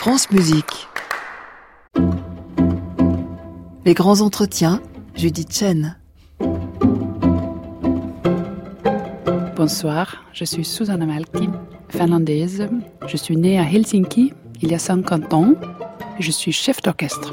France Musique. Les grands entretiens, Judith Chen. Bonsoir, je suis Susanna Malki, finlandaise. Je suis née à Helsinki il y a 50 ans et je suis chef d'orchestre.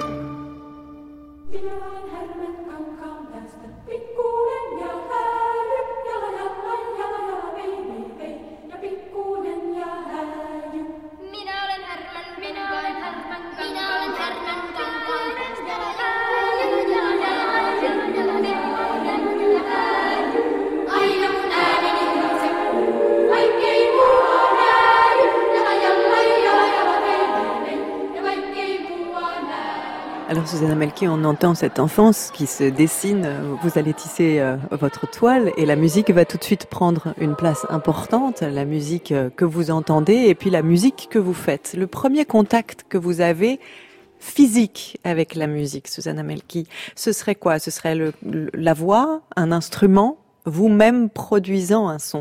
Alors Susanna Malki, on entend cette enfance qui se dessine, vous allez tisser votre toile et la musique va tout de suite prendre une place importante, la musique que vous entendez et puis la musique que vous faites. Le premier contact que vous avez physique avec la musique, Susanna Malki, ce serait quoi ? Ce serait la voix, un instrument, vous-même produisant un son ?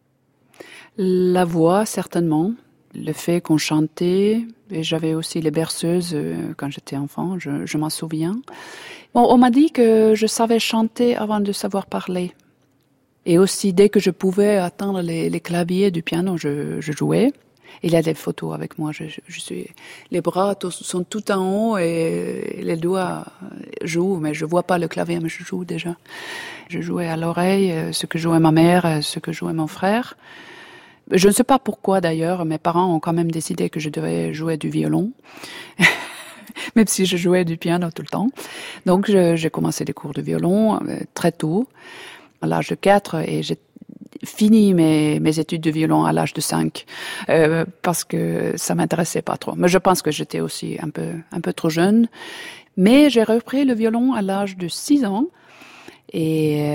La voix, certainement. Le fait qu'on chantait, et j'avais aussi les berceuses quand j'étais enfant, je m'en souviens. Bon, on m'a dit que je savais chanter avant de savoir parler. Et aussi, dès que je pouvais atteindre les claviers du piano, je jouais. Il y a des photos avec moi. Les bras sont tout en haut et les doigts jouent, mais je vois pas le clavier, mais je joue déjà. Je jouais à l'oreille ce que jouait ma mère, ce que jouait mon frère. Je ne sais pas pourquoi d'ailleurs, mes parents ont quand même décidé que je devais jouer du violon, même si je jouais du piano tout le temps. Donc j'ai commencé des cours de violon très tôt, à l'âge de 4, et j'ai fini mes études de violon à l'âge de 5, parce que ça m'intéressait pas trop. Mais je pense que j'étais aussi un peu trop jeune. Mais j'ai repris le violon à l'âge de 6 ans, et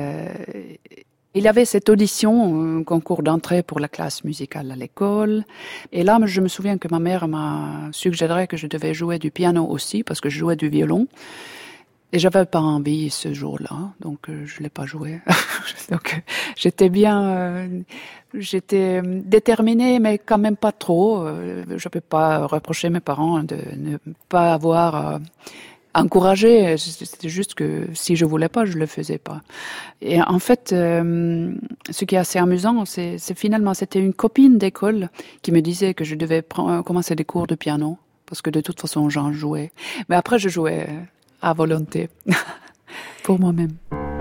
il y avait cette audition, concours d'entrée pour la classe musicale à l'école. Et là, je me souviens que ma mère m'a suggéré que je devais jouer du piano aussi, parce que je jouais du violon. Et j'avais pas envie ce jour-là, donc je l'ai pas joué. Donc j'étais déterminée, mais quand même pas trop. Je peux pas reprocher mes parents de ne pas avoir encouragé. C'était juste que si je voulais pas, je le faisais pas. Et en fait, ce qui est assez amusant, c'est finalement, c'était une copine d'école qui me disait que je devais commencer des cours de piano, parce que de toute façon, j'en jouais. Mais après, je jouais à volonté, pour moi-même.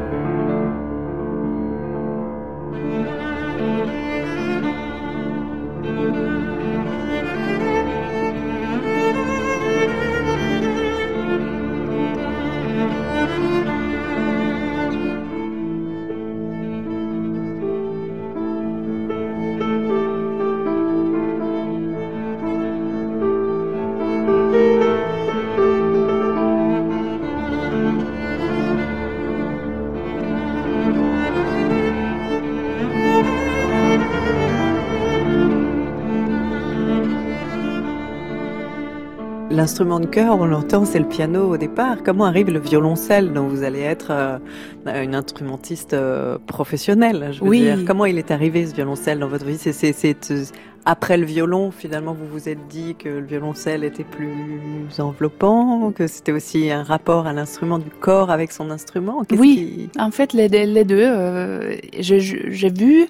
L'instrument de cœur, on l'entend, c'est le piano au départ. Comment arrive le violoncelle dont vous allez être une instrumentiste professionnelle, je veux dire. Comment il est arrivé ce violoncelle dans votre vie ? C'est après le violon, finalement, vous vous êtes dit que le violoncelle était plus enveloppant, que c'était aussi un rapport à l'instrument du corps avec son instrument ? En fait, les deux. J'ai vu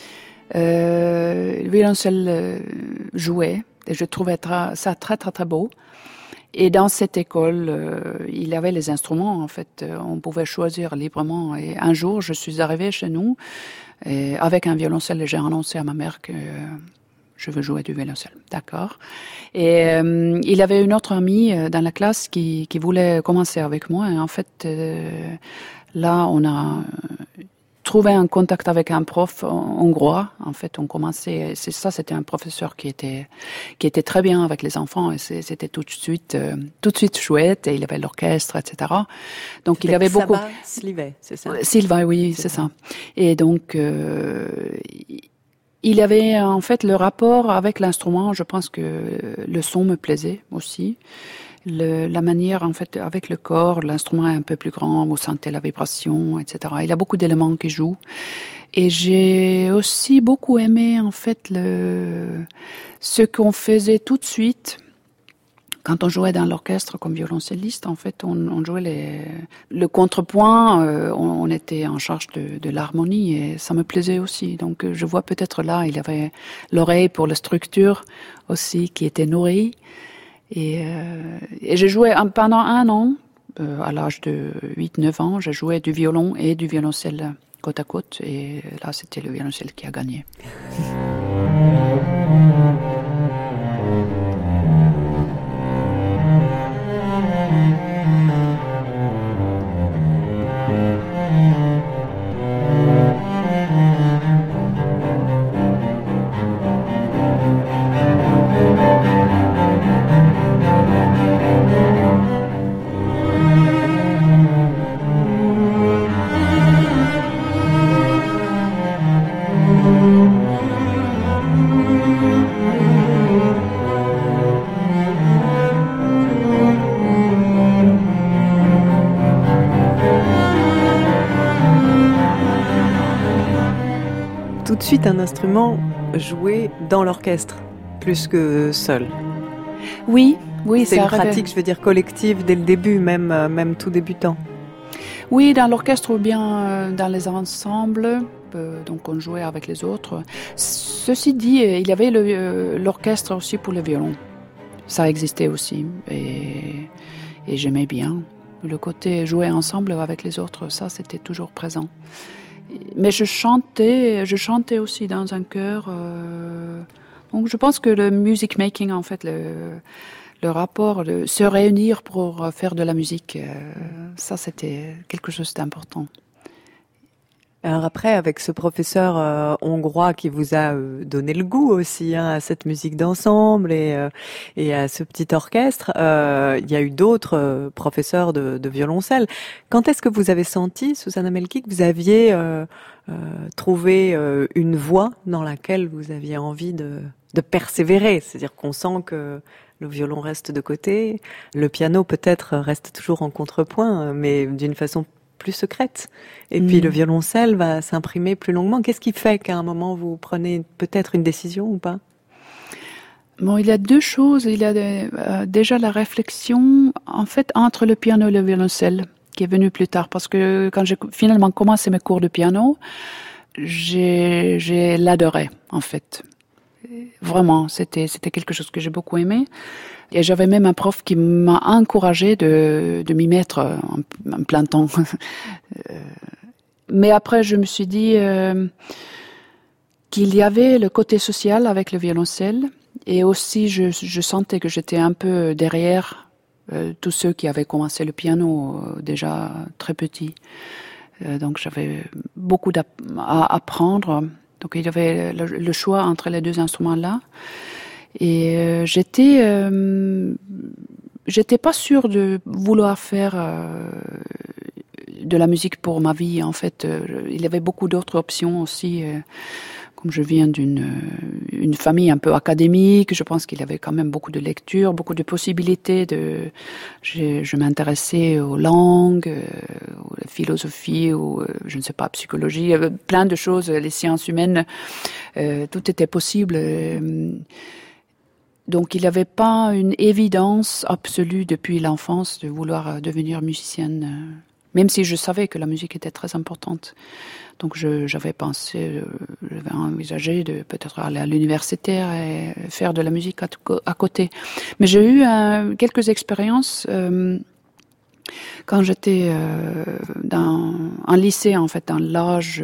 le violoncelle jouer et je trouvais ça très, très, très beau. Et dans cette école, il y avait les instruments, en fait. On pouvait choisir librement. Et un jour, je suis arrivée chez nous avec un violoncelle et j'ai annoncé à ma mère que je veux jouer du violoncelle. D'accord. Et il y avait une autre amie dans la classe qui voulait commencer avec moi. Et en fait, là, on a trouvé un contact avec un prof hongrois. En fait, on commençait. C'était un professeur qui était très bien avec les enfants et c'était tout de suite chouette. Et il avait l'orchestre, etc. Donc il y avait beaucoup. Sylvain, c'est ça. Sylvain, oui, c'est ça. Et donc il y avait en fait le rapport avec l'instrument. Je pense que le son me plaisait aussi. La manière, en fait, avec le corps, l'instrument est un peu plus grand, vous sentez la vibration, etc. Il y a beaucoup d'éléments qui jouent. Et j'ai aussi beaucoup aimé, en fait, ce qu'on faisait tout de suite Quand on jouait dans l'orchestre comme violoncelliste, en fait, on jouait le contrepoint, on était en charge de l'harmonie et ça me plaisait aussi. Donc je vois peut-être là, il y avait l'oreille pour la structure aussi qui était nourrie. Et j'ai joué pendant 1 an, à l'âge de 8-9 ans, j'ai joué du violon et du violoncelle côte à côte. Et là, c'était le violoncelle qui a gagné. Tout de suite un instrument joué dans l'orchestre, plus que seul. Oui, c'est une pratique, je veux dire, collective dès le début, même tout débutant. Oui, dans l'orchestre ou bien dans les ensembles, donc on jouait avec les autres. Ceci dit, il y avait l'orchestre aussi pour le violon. Ça existait aussi et j'aimais bien. Le côté jouer ensemble avec les autres, ça c'était toujours présent. Mais je chantais aussi dans un chœur. Donc je pense que le music making, en fait, le rapport, se réunir pour faire de la musique, ça c'était quelque chose d'important. Alors après, avec ce professeur hongrois qui vous a donné le goût aussi à cette musique d'ensemble et à ce petit orchestre, il y a eu d'autres professeurs de violoncelle. Quand est-ce que vous avez senti, Susanna Melki, que vous aviez trouvé une voie dans laquelle vous aviez envie de persévérer? C'est-à-dire qu'on sent que le violon reste de côté, le piano peut-être reste toujours en contrepoint, mais d'une façon plus secrète. Et puis le violoncelle va s'imprimer plus longuement. Qu'est-ce qui fait qu'à un moment vous prenez peut-être une décision ou pas? Bon, il y a 2 choses. Il y a déjà la réflexion, en fait, entre le piano et le violoncelle, qui est venue plus tard. Parce que quand j'ai finalement commencé mes cours de piano, j'ai l'adoré, en fait. Vraiment, c'était quelque chose que j'ai beaucoup aimé. Et j'avais même un prof qui m'a encouragé de m'y mettre en plein temps. Mais après, je me suis dit qu'il y avait le côté social avec le violoncelle. Et aussi, je sentais que j'étais un peu derrière tous ceux qui avaient commencé le piano déjà très petit. Donc j'avais beaucoup à apprendre. Donc il y avait le choix entre les 2 instruments-là. Et j'étais pas sûre de vouloir faire de la musique pour ma vie. En fait, il y avait beaucoup d'autres options aussi. Comme je viens d'une famille un peu académique, je pense qu'il y avait quand même beaucoup de lectures, beaucoup de possibilités. Je m'intéressais aux langues, aux philosophies, ou je ne sais pas, psychologie, plein de choses, les sciences humaines, tout était possible. Donc il n'y avait pas une évidence absolue depuis l'enfance de vouloir devenir musicienne, même si je savais que la musique était très importante. Donc j'avais envisagé de peut-être aller à l'universitaire et faire de la musique à côté. Mais j'ai eu quelques expériences quand j'étais en lycée, en fait, dans l'âge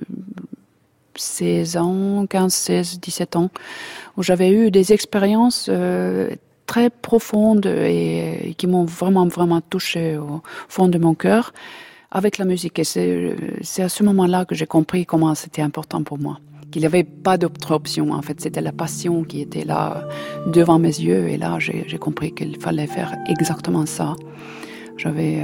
16 ans, 15, 16, 17 ans, où j'avais eu des expériences très profondes et qui m'ont vraiment, vraiment touchée au fond de mon cœur avec la musique. Et c'est à ce moment-là que j'ai compris comment c'était important pour moi. Qu'il n'y avait pas d'autre option, en fait. C'était la passion qui était là, devant mes yeux. Et là, j'ai compris qu'il fallait faire exactement ça. J'avais...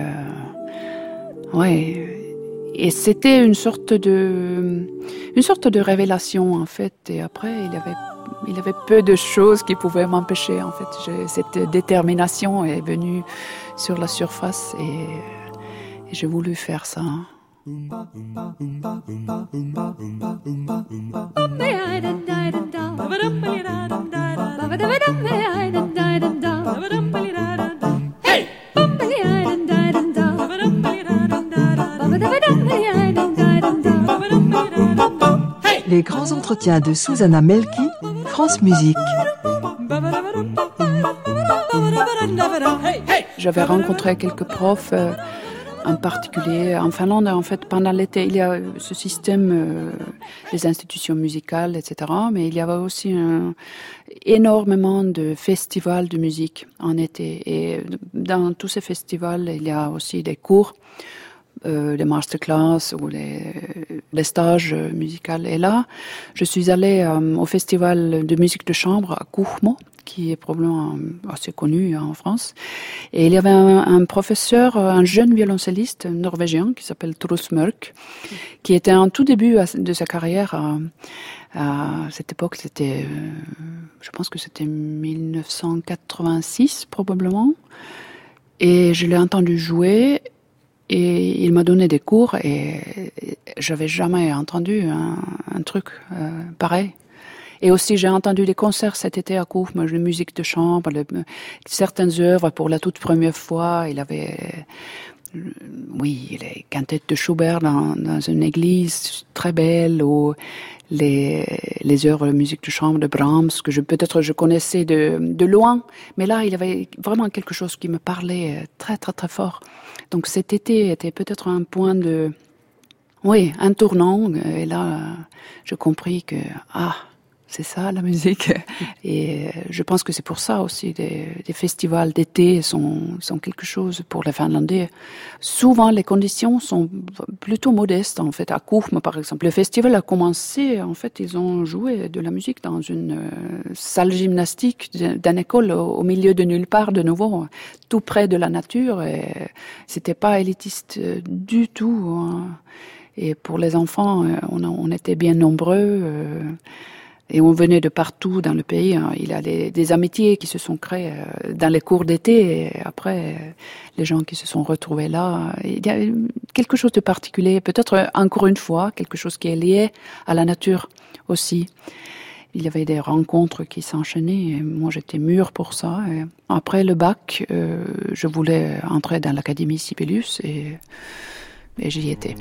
Et c'était une sorte de révélation, en fait. Et après, il y avait peu de choses qui pouvaient m'empêcher, en fait. Cette détermination est venue sur la surface et j'ai voulu faire ça. entretien de Susanna Melki, France Musique. J'avais rencontré quelques profs, en particulier en Finlande. En fait, pendant l'été, il y a ce système des institutions musicales, etc. Mais il y avait aussi énormément de festivals de musique en été. Et dans tous ces festivals, il y a aussi des cours, des masterclass ou des stages musicaux. Et là, je suis allée au festival de musique de chambre à Kuhmo, qui est probablement assez connu en France. Et il y avait un professeur, un jeune violoncelliste norvégien qui s'appelle Truls Mørk, qui était en tout début de sa carrière. À cette époque, c'était, je pense que c'était 1986 probablement. Et je l'ai entendu jouer et il m'a donné des cours et j'avais jamais entendu un truc pareil. Et aussi, j'ai entendu des concerts cet été à Kuhmo, de musique de chambre, certaines œuvres pour la toute première fois. Il avait, les cantates de Schubert dans une église très belle, ou les œuvres de musique de chambre de Brahms, que peut-être je connaissais de loin. Mais là, il y avait vraiment quelque chose qui me parlait très, très, très fort. Donc cet été était peut-être un point un tournant. Et là, j'ai compris que, c'est ça la musique. Et je pense que c'est pour ça aussi des festivals d'été sont quelque chose pour les Finlandais. Souvent les conditions sont plutôt modestes en fait. À Kuhmo par exemple, le festival a commencé, en fait ils ont joué de la musique dans une salle gymnastique d'une école au milieu de nulle part, de nouveau, tout près de la nature. Et c'était pas élitiste du tout. Et pour les enfants, on était bien nombreux. Et on venait de partout dans le pays. Il y a des amitiés qui se sont créées dans les cours d'été. Et après, les gens qui se sont retrouvés là. Il y a quelque chose de particulier. Peut-être, encore une fois, quelque chose qui est lié à la nature aussi. Il y avait des rencontres qui s'enchaînaient. Et moi, j'étais mûre pour ça. Et après le bac, je voulais entrer dans l'Académie Sibelius. Et j'y étais.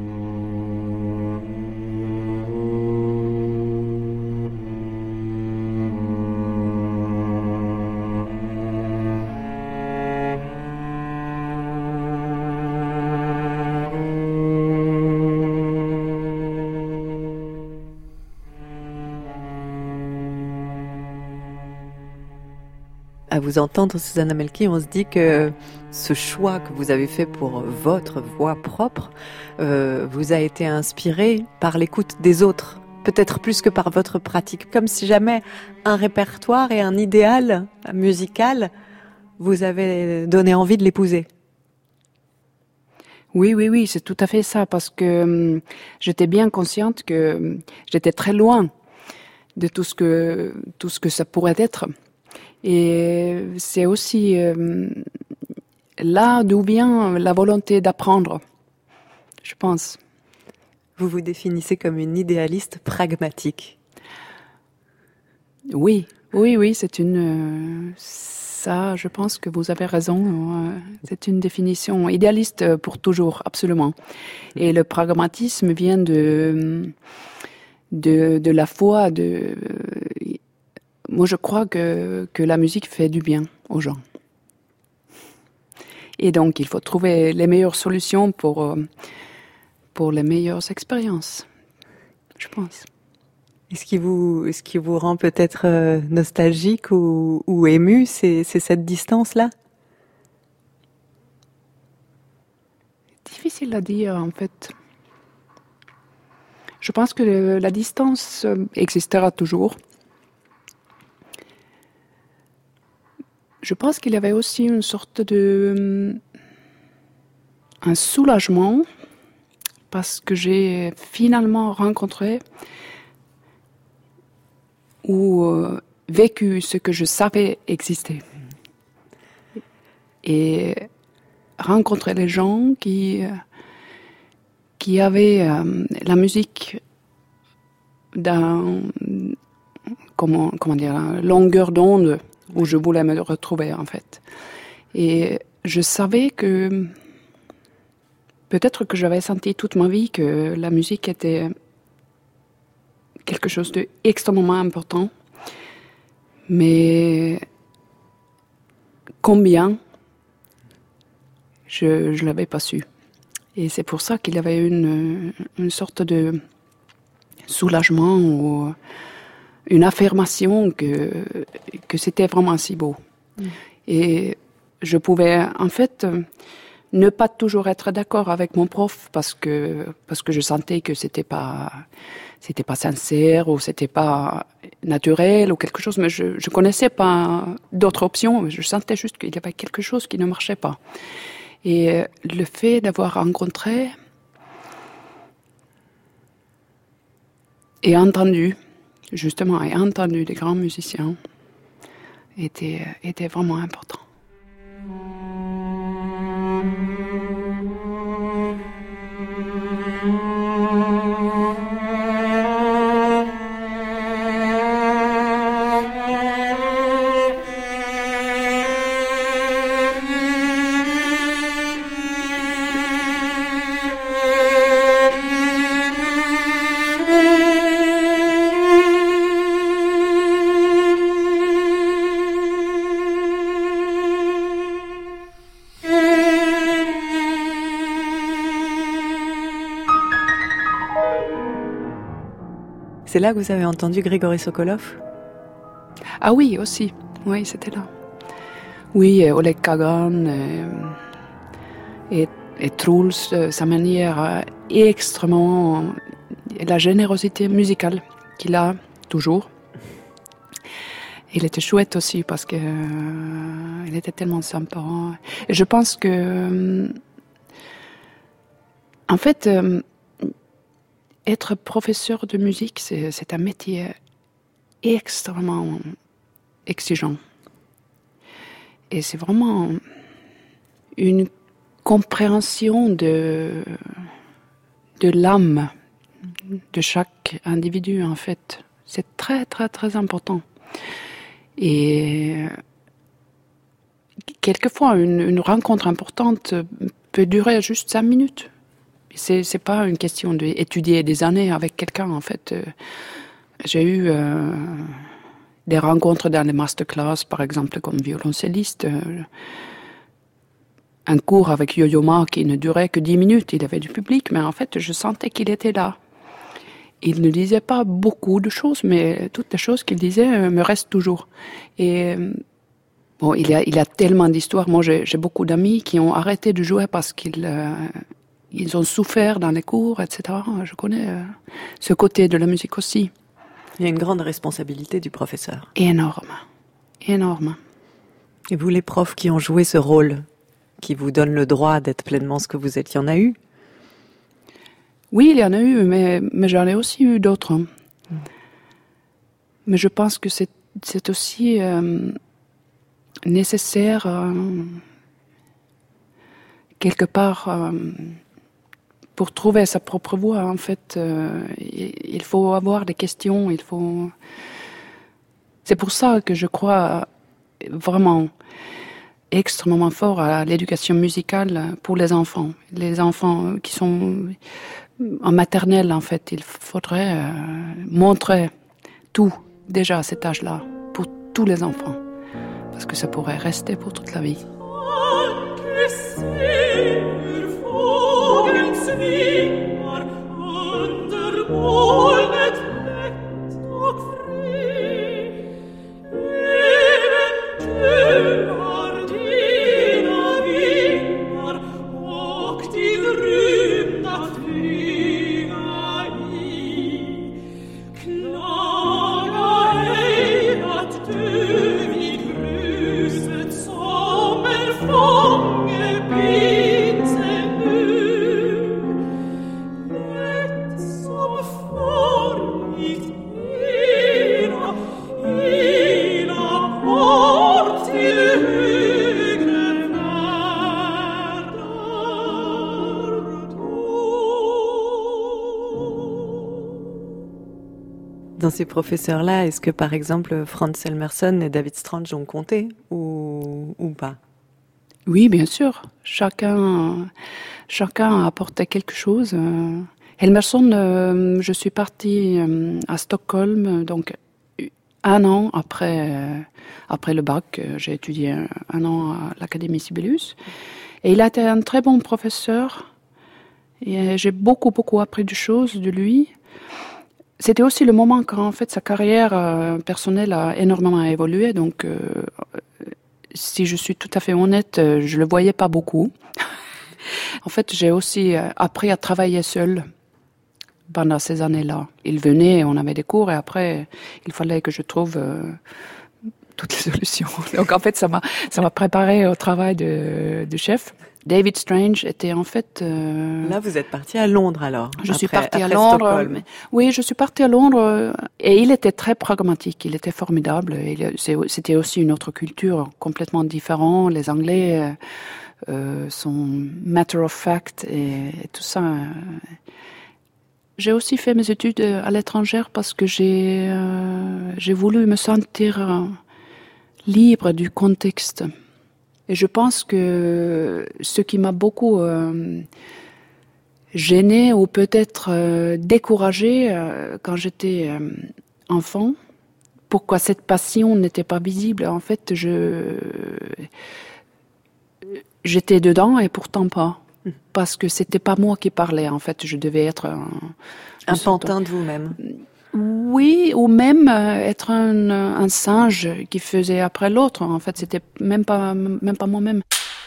À vous entendre, Susanna Melki, on se dit que ce choix que vous avez fait pour votre voix propre vous a été inspiré par l'écoute des autres, peut-être plus que par votre pratique, comme si jamais un répertoire et un idéal musical vous avaient donné envie de l'épouser. Oui, c'est tout à fait ça, parce que j'étais bien consciente que j'étais très loin de tout ce que ça pourrait être. Et c'est aussi là d'où vient la volonté d'apprendre, je pense. Vous vous définissez comme une idéaliste pragmatique. Oui, c'est ça, je pense que vous avez raison. C'est une définition idéaliste pour toujours, absolument. Et le pragmatisme vient de la foi, moi, je crois que la musique fait du bien aux gens. Et donc, il faut trouver les meilleures solutions pour les meilleures expériences, je pense. Et ce qui vous rend peut-être nostalgique ou ému, c'est cette distance-là? Difficile à dire, en fait. Je pense que la distance existera toujours. Je pense qu'il y avait aussi une sorte un soulagement parce que j'ai finalement rencontré ou vécu ce que je savais exister. Et rencontrer les gens qui avaient la musique dans comment dire, longueur d'onde où je voulais me retrouver en fait. Et je savais que peut-être que j'avais senti toute ma vie que la musique était quelque chose d'extrêmement important. Mais combien, je ne l'avais pas su. Et c'est pour ça qu'il y avait une sorte de soulagement ou une affirmation que c'était vraiment si beau. Et je pouvais, en fait, ne pas toujours être d'accord avec mon prof parce que je sentais que c'était pas sincère ou c'était pas naturel ou quelque chose, mais je connaissais pas d'autres options. Je sentais juste qu'il y avait quelque chose qui ne marchait pas. Et le fait d'avoir rencontré et entendu des grands musiciens était vraiment important. C'est là que vous avez entendu Grigory Sokolov ? Ah oui, aussi. Oui, c'était là. Oui, Oleg Kagan et Truls, sa manière extrêmement... la générosité musicale qu'il a toujours. Il était chouette aussi parce que il était tellement sympa. Et je pense que... en fait... être professeur de musique, c'est un métier extrêmement exigeant. Et c'est vraiment une compréhension de l'âme de chaque individu, en fait. C'est très, très, très important. Et quelquefois, une rencontre importante peut durer juste 5 minutes. C'est pas une question d'étudier des années avec quelqu'un, en fait. J'ai eu des rencontres dans les masterclass, par exemple, comme violoncelliste. Un cours avec Yo-Yo Ma qui ne durait que 10 minutes. Il avait du public, mais en fait, je sentais qu'il était là. Il ne disait pas beaucoup de choses, mais toutes les choses qu'il disait me restent toujours. Et bon, il y a tellement d'histoires. Moi, j'ai beaucoup d'amis qui ont arrêté de jouer parce ils ont souffert dans les cours, etc. Je connais ce côté de la musique aussi. Il y a une grande responsabilité du professeur. Énorme. Énorme. Et vous, les profs qui ont joué ce rôle, qui vous donnent le droit d'être pleinement ce que vous êtes, il y en a eu ? Oui, il y en a eu, mais j'en ai aussi eu d'autres. Mais je pense que c'est aussi nécessaire, quelque part... pour trouver sa propre voix, en fait, il faut avoir des questions, C'est pour ça que je crois vraiment extrêmement fort à l'éducation musicale pour les enfants. Les enfants qui sont en maternelle, en fait, il faudrait montrer tout, déjà à cet âge-là, pour tous les enfants. Parce que ça pourrait rester pour toute la vie. Dans ces professeurs-là, est-ce que par exemple Franz Elmerson et David Strange ont compté ou pas ? Oui, bien sûr. Chacun a apporté quelque chose. Helmersson, je suis partie à Stockholm, donc 1 an après le bac. J'ai étudié 1 an à l'Académie Sibelius. Et il a été un très bon professeur. Et j'ai beaucoup appris de choses de lui. C'était aussi le moment quand, en fait, sa carrière personnelle a énormément évolué. Donc, si je suis tout à fait honnête, je le voyais pas beaucoup. En fait, j'ai aussi appris à travailler seule pendant ces années-là. Il venait, on avait des cours, et après, il fallait que je trouve toutes les solutions. Donc, en fait, ça m'a préparé au travail de chef. David Strange était en fait... Là, vous êtes parti à Londres, alors. Je suis partie à Londres. Oui, je suis partie à Londres. Et il était très pragmatique. Il était formidable. C'était aussi une autre culture complètement différente. Les Anglais sont matter of fact et tout ça. J'ai aussi fait mes études à l'étranger parce que j'ai voulu me sentir libre du contexte. Et je pense que ce qui m'a beaucoup gênée ou peut-être découragée quand j'étais enfant, pourquoi cette passion n'était pas visible, en fait, j'étais dedans et pourtant pas. Parce que c'était pas moi qui parlais, en fait, je devais être un pantin de vous-même. Oui, ou même être un singe qui faisait après l'autre. En fait, c'était même pas moi-même.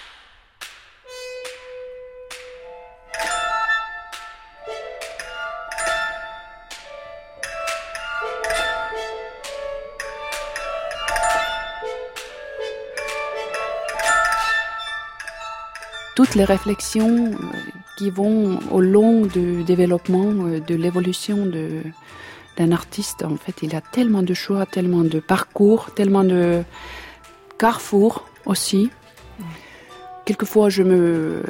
Toutes les réflexions qui vont au long du développement, de l'évolution d'un artiste, en fait, il y a tellement de choix, tellement de parcours, tellement de carrefours aussi. Quelquefois, je me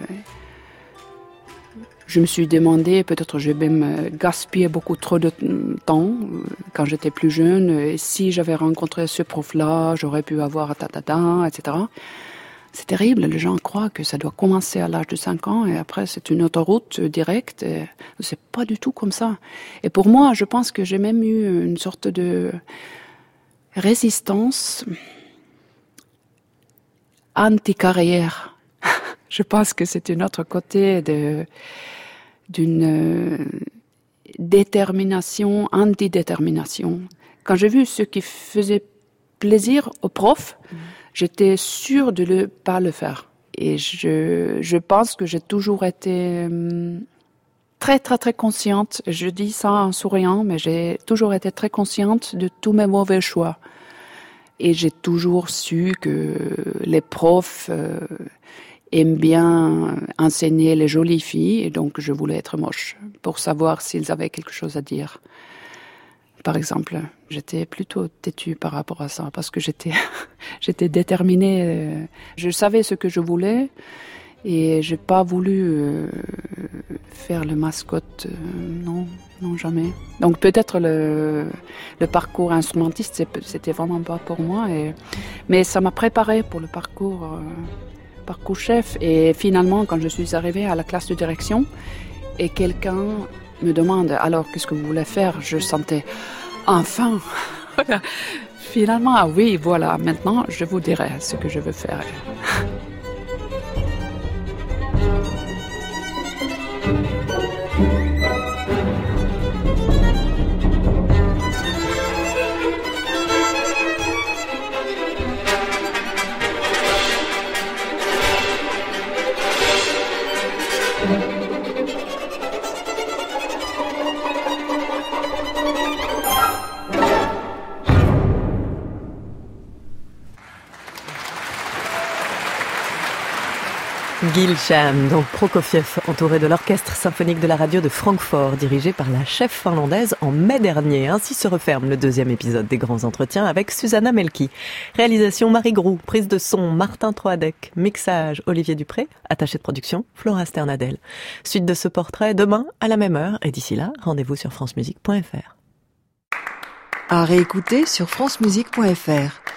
suis demandé, peut-être j'ai même gaspillé beaucoup trop de temps quand j'étais plus jeune. Et si j'avais rencontré ce prof-là, j'aurais pu avoir etc. C'est terrible, les gens croient que ça doit commencer à l'âge de 5 ans et après c'est une autoroute directe. Et c'est pas du tout comme ça. Et pour moi, je pense que j'ai même eu une sorte de résistance anti-carrière. Je pense que c'est un autre côté d'une détermination, anti-détermination. Quand j'ai vu ce qui faisait plaisir aux profs, j'étais sûre de ne pas le faire. Et je pense que j'ai toujours été très consciente. Je dis ça en souriant, mais j'ai toujours été très consciente de tous mes mauvais choix. Et j'ai toujours su que les profs aiment bien enseigner les jolies filles, et donc je voulais être moche pour savoir s'ils avaient quelque chose à dire. Par exemple, j'étais plutôt têtue par rapport à ça, parce que j'étais déterminée. Je savais ce que je voulais, et j'ai pas voulu faire le mascotte. Non, jamais. Donc peut-être le parcours instrumentiste, c'était vraiment pas pour moi. Mais ça m'a préparée pour le parcours chef. Et finalement, quand je suis arrivée à la classe de direction, et quelqu'un me demande alors qu'est-ce que vous voulez faire, je sentais enfin finalement, ah oui, voilà, maintenant je vous dirai ce que je veux faire. Gil Shan, donc Prokofiev, entouré de l'Orchestre symphonique de la radio de Francfort, dirigé par la chef finlandaise en mai dernier. Ainsi se referme le 2e épisode des Grands Entretiens avec Susanna Melki. Réalisation Marie Groux, prise de son Martin Troadec, mixage Olivier Dupré, attaché de production Flora Sternadel. Suite de ce portrait demain à la même heure, et d'ici là, rendez-vous sur francemusique.fr. À réécouter sur francemusique.fr.